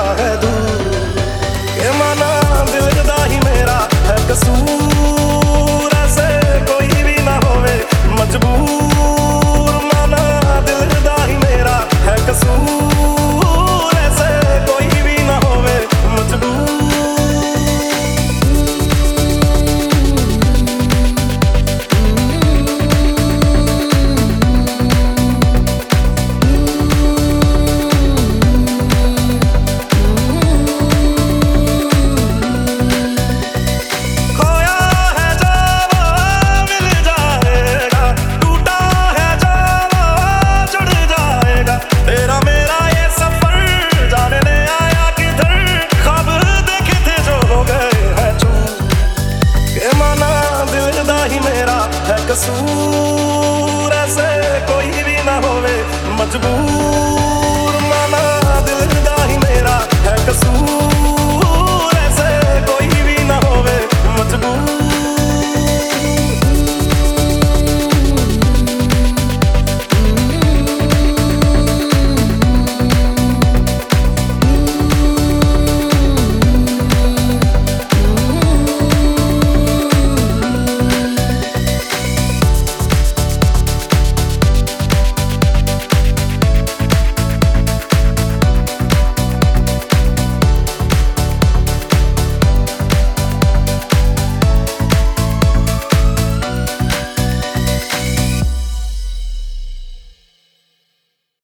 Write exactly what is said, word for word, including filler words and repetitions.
है दूर। के माना दिल दा ही मेरा है कसूर, ऐसे कोई भी ना होवे मजबूर। माना दिल दा ही मेरा है कसूर, ऐसे कोई भी ना होवे मजबूर। कसूर, ऐसे कोई भी ना होवे मजबूर।